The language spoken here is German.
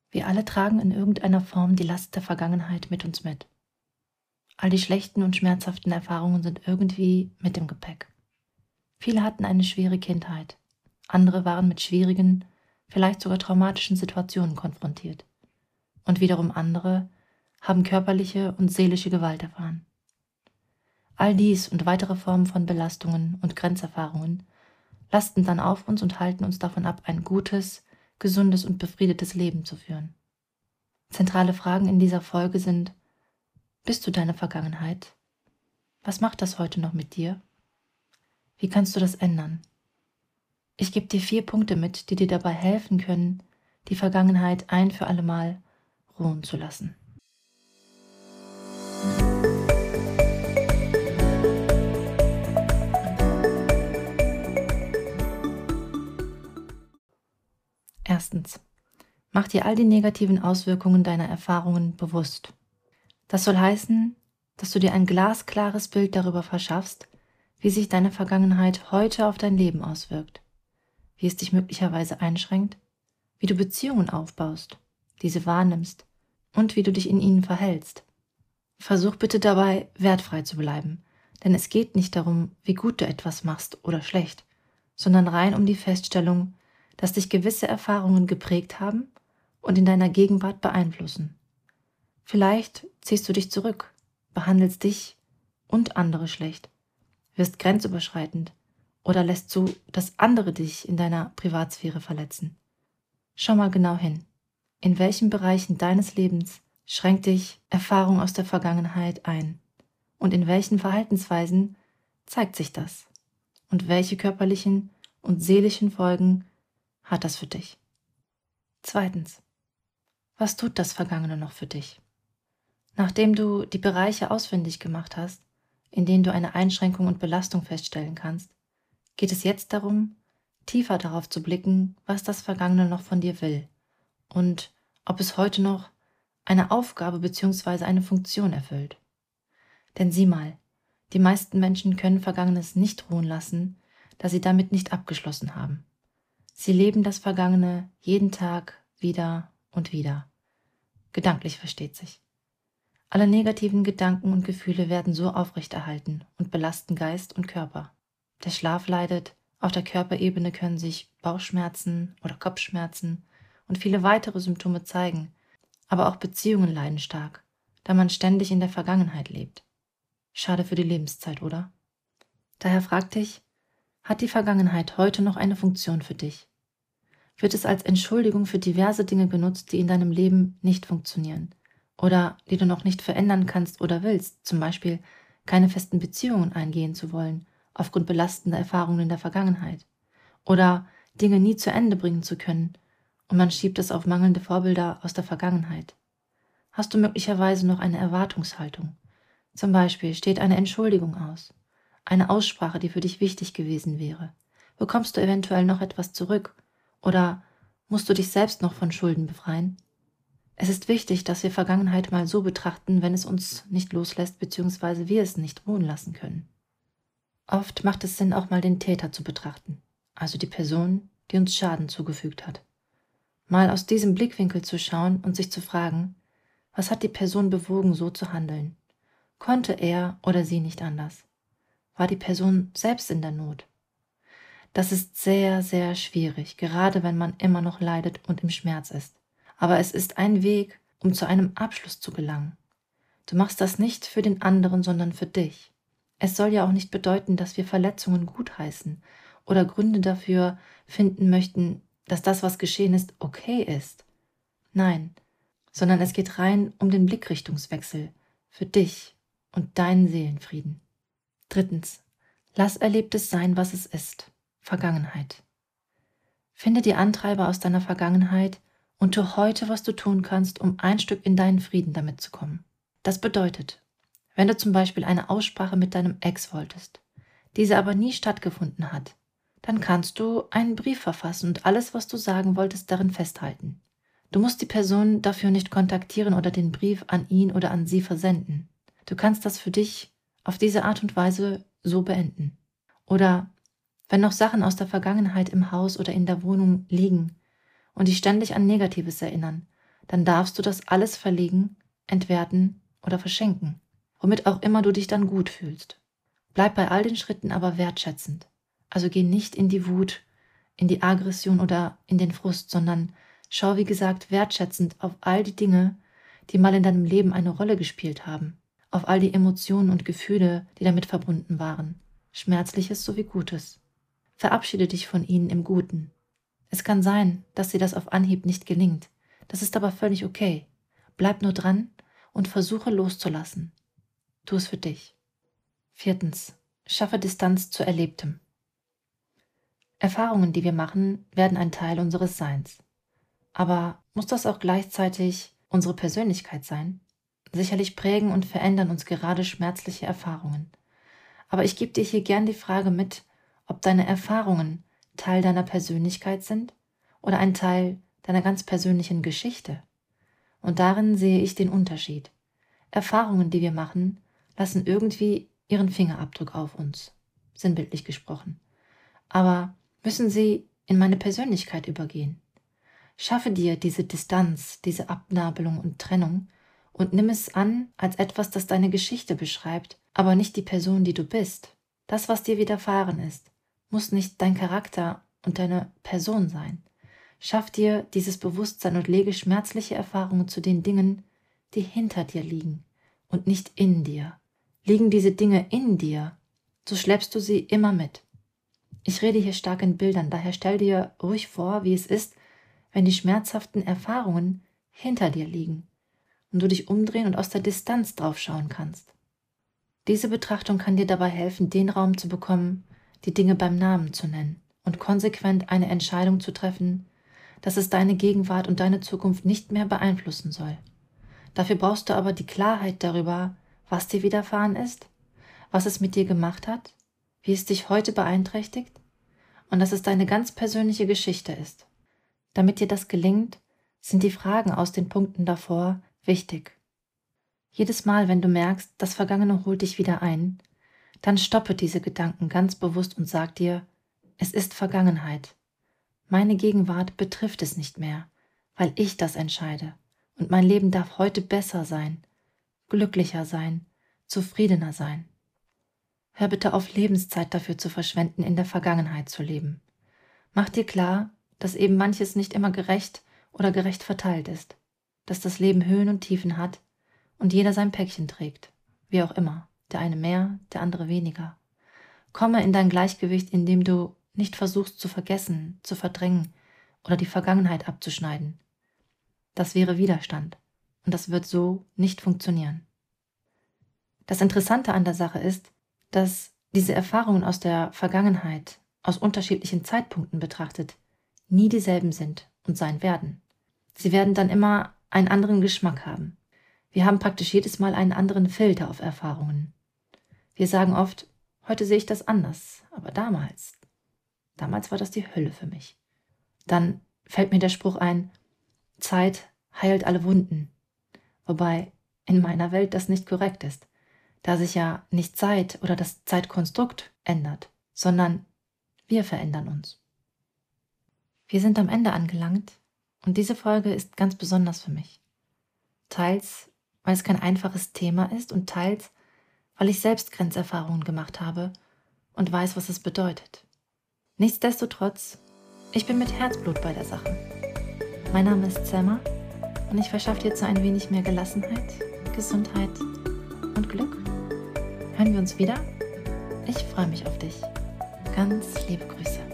Wir alle tragen in irgendeiner Form die Last der Vergangenheit mit uns mit. All die schlechten und schmerzhaften Erfahrungen sind irgendwie mit im Gepäck. Viele hatten eine schwere Kindheit. Andere waren mit schwierigen, vielleicht sogar traumatischen Situationen konfrontiert. Und wiederum andere haben körperliche und seelische Gewalt erfahren. All dies und weitere Formen von Belastungen und Grenzerfahrungen lasten dann auf uns und halten uns davon ab, ein gutes, gesundes und befriedetes Leben zu führen. Zentrale Fragen in dieser Folge sind: Bist du deine Vergangenheit? Was macht das heute noch mit dir? Wie kannst du das ändern? Ich gebe dir 4 Punkte mit, die dir dabei helfen können, die Vergangenheit ein für alle Mal ruhen zu lassen. Erstens. Mach dir all die negativen Auswirkungen deiner Erfahrungen bewusst. Das soll heißen, dass du dir ein glasklares Bild darüber verschaffst, wie sich deine Vergangenheit heute auf dein Leben auswirkt, wie es dich möglicherweise einschränkt, wie du Beziehungen aufbaust, diese wahrnimmst und wie du dich in ihnen verhältst. Versuch bitte dabei, wertfrei zu bleiben, denn es geht nicht darum, wie gut du etwas machst oder schlecht, sondern rein um die Feststellung, dass dich gewisse Erfahrungen geprägt haben und in deiner Gegenwart beeinflussen. Vielleicht ziehst du dich zurück, behandelst dich und andere schlecht, wirst grenzüberschreitend oder lässt zu, dass andere dich in deiner Privatsphäre verletzen. Schau mal genau hin. In welchen Bereichen deines Lebens schränkt dich Erfahrung aus der Vergangenheit ein? Und in welchen Verhaltensweisen zeigt sich das? Und welche körperlichen und seelischen Folgen hat das für dich? Zweitens. Was tut das Vergangene noch für dich? Nachdem du die Bereiche ausfindig gemacht hast, in denen du eine Einschränkung und Belastung feststellen kannst, geht es jetzt darum, tiefer darauf zu blicken, was das Vergangene noch von dir will und ob es heute noch eine Aufgabe bzw. eine Funktion erfüllt. Denn sieh mal, die meisten Menschen können Vergangenes nicht ruhen lassen, da sie damit nicht abgeschlossen haben. Sie leben das Vergangene jeden Tag wieder und wieder. Gedanklich versteht sich. Alle negativen Gedanken und Gefühle werden so aufrechterhalten und belasten Geist und Körper. Der Schlaf leidet, auf der Körperebene können sich Bauchschmerzen oder Kopfschmerzen und viele weitere Symptome zeigen, aber auch Beziehungen leiden stark, da man ständig in der Vergangenheit lebt. Schade für die Lebenszeit, oder? Daher frag dich, hat die Vergangenheit heute noch eine Funktion für dich? Wird es als Entschuldigung für diverse Dinge genutzt, die in deinem Leben nicht funktionieren oder die du noch nicht verändern kannst oder willst, zum Beispiel keine festen Beziehungen eingehen zu wollen, aufgrund belastender Erfahrungen in der Vergangenheit oder Dinge nie zu Ende bringen zu können und man schiebt es auf mangelnde Vorbilder aus der Vergangenheit? Hast du möglicherweise noch eine Erwartungshaltung? Zum Beispiel steht eine Entschuldigung aus, eine Aussprache, die für dich wichtig gewesen wäre. Bekommst du eventuell noch etwas zurück oder musst du dich selbst noch von Schulden befreien? Es ist wichtig, dass wir Vergangenheit mal so betrachten, wenn es uns nicht loslässt bzw. wir es nicht ruhen lassen können. Oft macht es Sinn, auch mal den Täter zu betrachten, also die Person, die uns Schaden zugefügt hat. Mal aus diesem Blickwinkel zu schauen und sich zu fragen, was hat die Person bewogen, so zu handeln? Konnte er oder sie nicht anders? War die Person selbst in der Not? Das ist sehr, sehr schwierig, gerade wenn man immer noch leidet und im Schmerz ist. Aber es ist ein Weg, um zu einem Abschluss zu gelangen. Du machst das nicht für den anderen, sondern für dich. Es soll ja auch nicht bedeuten, dass wir Verletzungen gutheißen oder Gründe dafür finden möchten, dass das, was geschehen ist, okay ist. Nein, sondern es geht rein um den Blickrichtungswechsel für dich und deinen Seelenfrieden. Drittens, lass Erlebtes sein, was es ist. Vergangenheit. Finde die Antreiber aus deiner Vergangenheit und tu heute, was du tun kannst, um ein Stück in deinen Frieden damit zu kommen. Das bedeutet, wenn du zum Beispiel eine Aussprache mit deinem Ex wolltest, diese aber nie stattgefunden hat, dann kannst du einen Brief verfassen und alles, was du sagen wolltest, darin festhalten. Du musst die Person dafür nicht kontaktieren oder den Brief an ihn oder an sie versenden. Du kannst das für dich auf diese Art und Weise so beenden. Oder wenn noch Sachen aus der Vergangenheit im Haus oder in der Wohnung liegen und dich ständig an Negatives erinnern, dann darfst du das alles verlegen, entwerten oder verschenken, womit auch immer du dich dann gut fühlst. Bleib bei all den Schritten aber wertschätzend. Also geh nicht in die Wut, in die Aggression oder in den Frust, sondern schau, wie gesagt, wertschätzend auf all die Dinge, die mal in deinem Leben eine Rolle gespielt haben, auf all die Emotionen und Gefühle, die damit verbunden waren, Schmerzliches sowie Gutes. Verabschiede dich von ihnen im Guten. Es kann sein, dass dir das auf Anhieb nicht gelingt. Das ist aber völlig okay. Bleib nur dran und versuche loszulassen. Tu es für dich. 4. Schaffe Distanz zu Erlebtem. Erfahrungen, die wir machen, werden ein Teil unseres Seins. Aber muss das auch gleichzeitig unsere Persönlichkeit sein? Sicherlich prägen und verändern uns gerade schmerzliche Erfahrungen. Aber ich gebe dir hier gern die Frage mit, ob deine Erfahrungen Teil deiner Persönlichkeit sind oder ein Teil deiner ganz persönlichen Geschichte. Und darin sehe ich den Unterschied. Erfahrungen, die wir machen, lassen irgendwie ihren Fingerabdruck auf uns, sinnbildlich gesprochen. Aber müssen sie in meine Persönlichkeit übergehen? Schaffe dir diese Distanz, diese Abnabelung und Trennung und nimm es an als etwas, das deine Geschichte beschreibt, aber nicht die Person, die du bist. Das, was dir widerfahren ist, muss nicht dein Charakter und deine Person sein. Schaff dir dieses Bewusstsein und lege schmerzliche Erfahrungen zu den Dingen, die hinter dir liegen und nicht in dir. Liegen diese Dinge in dir, so schleppst du sie immer mit. Ich rede hier stark in Bildern, daher stell dir ruhig vor, wie es ist, wenn die schmerzhaften Erfahrungen hinter dir liegen und du dich umdrehen und aus der Distanz drauf schauen kannst. Diese Betrachtung kann dir dabei helfen, den Raum zu bekommen, die Dinge beim Namen zu nennen und konsequent eine Entscheidung zu treffen, dass es deine Gegenwart und deine Zukunft nicht mehr beeinflussen soll. Dafür brauchst du aber die Klarheit darüber, was dir widerfahren ist, was es mit dir gemacht hat, wie es dich heute beeinträchtigt und dass es deine ganz persönliche Geschichte ist. Damit dir das gelingt, sind die Fragen aus den Punkten davor wichtig. Jedes Mal, wenn du merkst, das Vergangene holt dich wieder ein, dann stoppe diese Gedanken ganz bewusst und sag dir, es ist Vergangenheit. Meine Gegenwart betrifft es nicht mehr, weil ich das entscheide. Und mein Leben darf heute besser sein, glücklicher sein, zufriedener sein. Hör bitte auf, Lebenszeit dafür zu verschwenden, in der Vergangenheit zu leben. Mach dir klar, dass eben manches nicht immer gerecht oder gerecht verteilt ist, dass das Leben Höhen und Tiefen hat und jeder sein Päckchen trägt, wie auch immer, der eine mehr, der andere weniger. Komme in dein Gleichgewicht, indem du nicht versuchst zu vergessen, zu verdrängen oder die Vergangenheit abzuschneiden. Das wäre Widerstand und das wird so nicht funktionieren. Das Interessante an der Sache ist, dass diese Erfahrungen aus der Vergangenheit, aus unterschiedlichen Zeitpunkten betrachtet, nie dieselben sind und sein werden. Sie werden dann immer einen anderen Geschmack haben. Wir haben praktisch jedes Mal einen anderen Filter auf Erfahrungen. Wir sagen oft, heute sehe ich das anders, aber damals war das die Hölle für mich. Dann fällt mir der Spruch ein, Zeit heilt alle Wunden. Wobei in meiner Welt das nicht korrekt ist, da sich ja nicht Zeit oder das Zeitkonstrukt ändert, sondern wir verändern uns. Wir sind am Ende angelangt und diese Folge ist ganz besonders für mich. Teils, weil es kein einfaches Thema ist und teils, weil ich selbst Grenzerfahrungen gemacht habe und weiß, was es bedeutet. Nichtsdestotrotz, ich bin mit Herzblut bei der Sache. Mein Name ist Selma und ich verschaffe dir jetzt so ein wenig mehr Gelassenheit, Gesundheit und Glück. Hören wir uns wieder? Ich freue mich auf dich. Ganz liebe Grüße.